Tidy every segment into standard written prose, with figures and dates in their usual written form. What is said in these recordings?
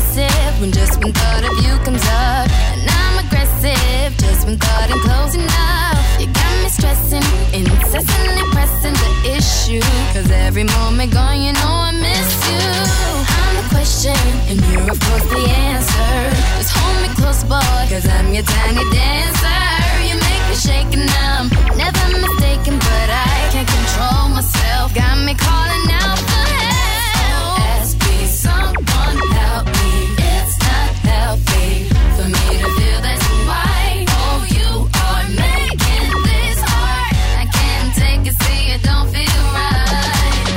possessive when just one thought of you comes up. And I'm aggressive just when thought I'm close enough. You got me stressing, incessantly pressing the issue. Cause every moment gone, you know I miss you. I'm the question, and you're of course the answer. Just hold me close, boy, cause I'm your tiny dancer. You make me shake and I'm never mistaken, but I can't control myself. Got me calling out for help. SOS, please someone help me. It's not healthy for me to feel this way. Oh, you are making this hard. I can't take it, see it don't feel right.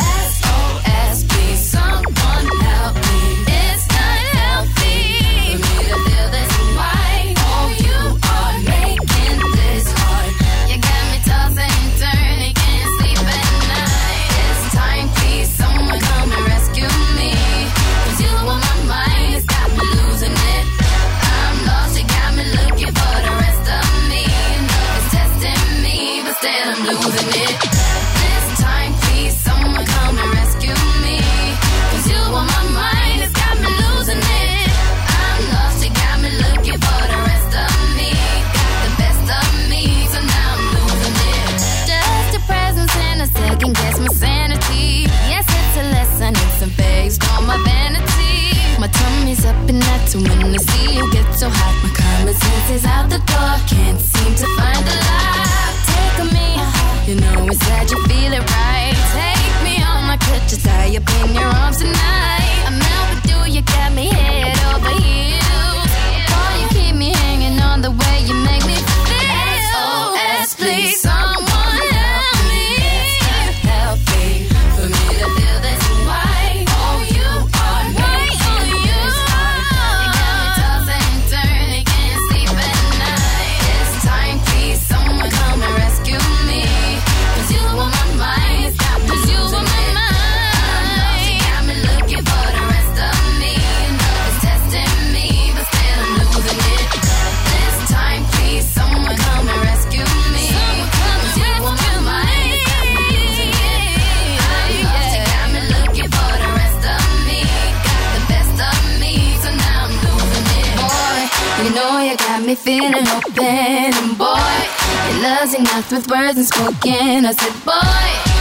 SOS, please someone help me. It's not healthy for me to feel this way. Oh, you are making this hard. You got me tossing and turning, can't sleep at night. It's time, please someone come and rescue me. Cause you on my mind, it's got me losing it. I'm lost, you got me looking for the rest of me. And it's testing me, but still I'm losing it. This time, please someone come and rescue me. Cause you on my mind, it's got me losing it. I'm lost, you got me looking for the rest of me. Got the best of me, so now I'm losing it. Just your presence and a second guess my sanity. Yes, it's a lesson, it's a phase on my vanity. My tummy's up and that's when I see you get so hot. My common sense is out the door, can't seem to find the light. Take me, you know inside you feel it right. Take me on, I could just tie up in your arms tonight. I'm out with you, you got me head over heels. Boy, you keep me hanging on the way you make me feel. SOS, please someone help me. It's not healthy for me to feel this way. Oh, you are making this hard. You got me tossing and turning, can't sleep at night. It's time, please someone come and rescue me. Cause you on my mind, it's got me losing it. You got me looking for the rest of me. And it's testing me, but still I'm losing it. This time, please someone come and rescue me. Cause you on my mind, it's got me losing it. I'm lost, you got me looking for the rest of me. Got the best of me, so now I'm losing it. Boy, you know you got me feeling open. And boy, your love's enough with words unspoken. I said, boy,